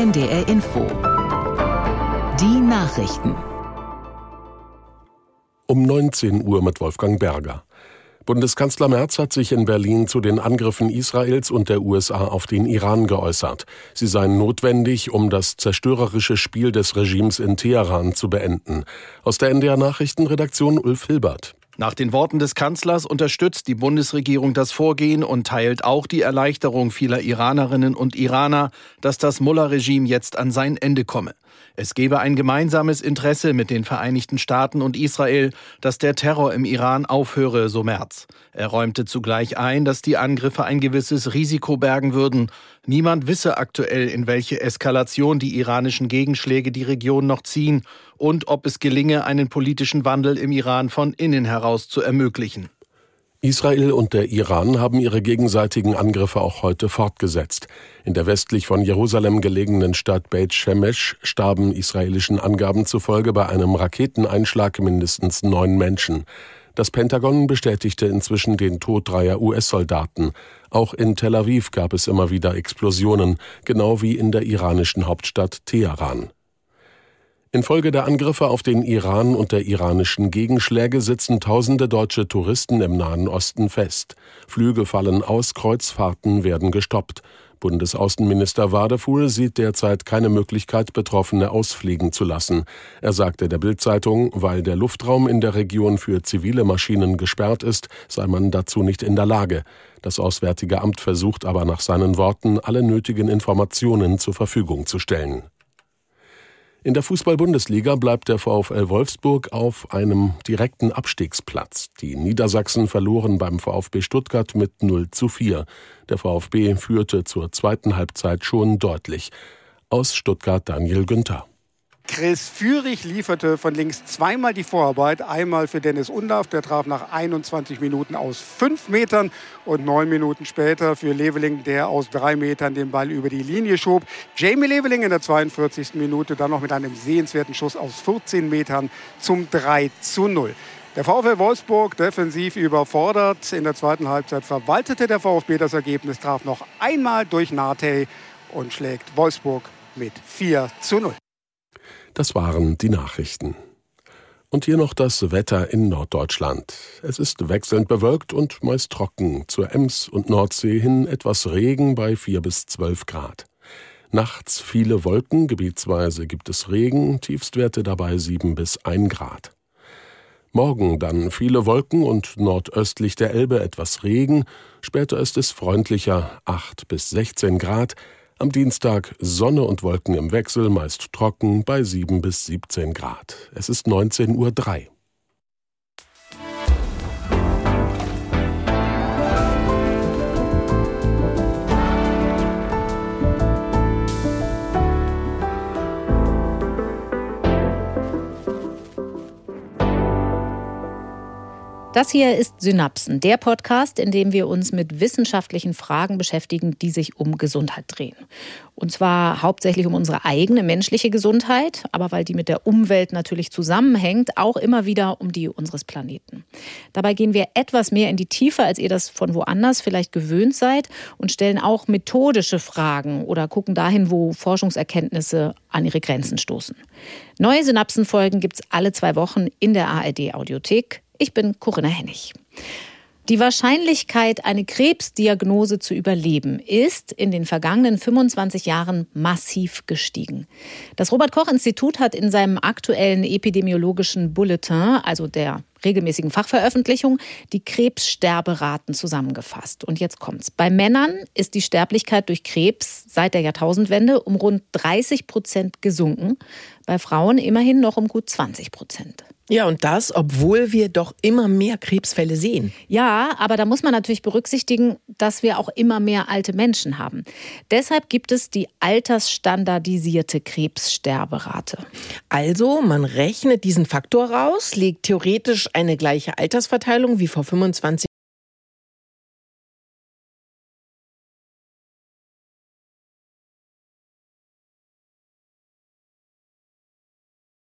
NDR Info. Die Nachrichten. Um 19 Uhr mit Wolfgang Berger. Bundeskanzler Merz hat sich in Berlin zu den Angriffen Israels und der USA auf den Iran geäußert. Sie seien notwendig, um das zerstörerische Spiel des Regimes in Teheran zu beenden. Aus der NDR Nachrichtenredaktion Ulf Hilbert. Nach den Worten des Kanzlers unterstützt die Bundesregierung das Vorgehen und teilt auch die Erleichterung vieler Iranerinnen und Iraner, dass das Mullah-Regime jetzt an sein Ende komme. Es gebe ein gemeinsames Interesse mit den Vereinigten Staaten und Israel, dass der Terror im Iran aufhöre, so Merz. Er räumte zugleich ein, dass die Angriffe ein gewisses Risiko bergen würden. Niemand wisse aktuell, in welche Eskalation die iranischen Gegenschläge die Region noch ziehen und ob es gelinge, einen politischen Wandel im Iran von innen heraus zu ermöglichen. Israel und der Iran haben ihre gegenseitigen Angriffe auch heute fortgesetzt. In der westlich von Jerusalem gelegenen Stadt Beit Shemesh starben israelischen Angaben zufolge bei einem Raketeneinschlag mindestens 9 Menschen. Das Pentagon bestätigte inzwischen den Tod 3 US-Soldaten. Auch in Tel Aviv gab es immer wieder Explosionen, genau wie in der iranischen Hauptstadt Teheran. Infolge der Angriffe auf den Iran und der iranischen Gegenschläge sitzen tausende deutsche Touristen im Nahen Osten fest. Flüge fallen aus, Kreuzfahrten werden gestoppt. Bundesaußenminister Wadefuhl sieht derzeit keine Möglichkeit, Betroffene ausfliegen zu lassen. Er sagte der Bild-Zeitung, weil der Luftraum in der Region für zivile Maschinen gesperrt ist, sei man dazu nicht in der Lage. Das Auswärtige Amt versucht aber nach seinen Worten, alle nötigen Informationen zur Verfügung zu stellen. In der Fußball-Bundesliga bleibt der VfL Wolfsburg auf einem direkten Abstiegsplatz. Die Niedersachsen verloren beim VfB Stuttgart mit 0:4. Der VfB führte zur zweiten Halbzeit schon deutlich. Aus Stuttgart Daniel Günther. Chris Führig lieferte von links zweimal die Vorarbeit. Einmal für Dennis Undaff, der traf nach 21 Minuten aus 5 Metern. Und 9 Minuten später für Leveling, der aus 3 Metern den Ball über die Linie schob. Jamie Leveling in der 42. Minute dann noch mit einem sehenswerten Schuss aus 14 Metern zum 3:0. Der VfL Wolfsburg defensiv überfordert. In der zweiten Halbzeit verwaltete der VfB das Ergebnis, traf noch einmal durch Nate und schlägt Wolfsburg mit 4:0. Das waren die Nachrichten. Und hier noch das Wetter in Norddeutschland. Es ist wechselnd bewölkt und meist trocken. Zur Ems und Nordsee hin etwas Regen bei 4 bis 12 Grad. Nachts viele Wolken, gebietsweise gibt es Regen, Tiefstwerte dabei 7 bis 1 Grad. Morgen dann viele Wolken und nordöstlich der Elbe etwas Regen. Später ist es freundlicher, 8 bis 16 Grad. Am Dienstag Sonne und Wolken im Wechsel, meist trocken bei 7 bis 17 Grad. Es ist 19:03 Uhr. Das hier ist Synapsen, der Podcast, in dem wir uns mit wissenschaftlichen Fragen beschäftigen, die sich um Gesundheit drehen. Und zwar hauptsächlich um unsere eigene menschliche Gesundheit, aber weil die mit der Umwelt natürlich zusammenhängt, auch immer wieder um die unseres Planeten. Dabei gehen wir etwas mehr in die Tiefe, als ihr das von woanders vielleicht gewöhnt seid, und stellen auch methodische Fragen oder gucken dahin, wo Forschungserkenntnisse an ihre Grenzen stoßen. Neue Synapsenfolgen gibt's alle 2 Wochen in der ARD-Audiothek. Ich bin Corinna Hennig. Die Wahrscheinlichkeit, eine Krebsdiagnose zu überleben, ist in den vergangenen 25 Jahren massiv gestiegen. Das Robert-Koch-Institut hat in seinem aktuellen epidemiologischen Bulletin, also der regelmäßigen Fachveröffentlichung, die Krebssterberaten zusammengefasst. Und jetzt kommt's. Bei Männern ist die Sterblichkeit durch Krebs seit der Jahrtausendwende um rund 30% gesunken. Bei Frauen immerhin noch um gut 20%. Ja, und das, obwohl wir doch immer mehr Krebsfälle sehen. Ja, aber da muss man natürlich berücksichtigen, dass wir auch immer mehr alte Menschen haben. Deshalb gibt es die altersstandardisierte Krebssterberate. Also, man rechnet diesen Faktor raus, legt theoretisch eine gleiche Altersverteilung wie vor 25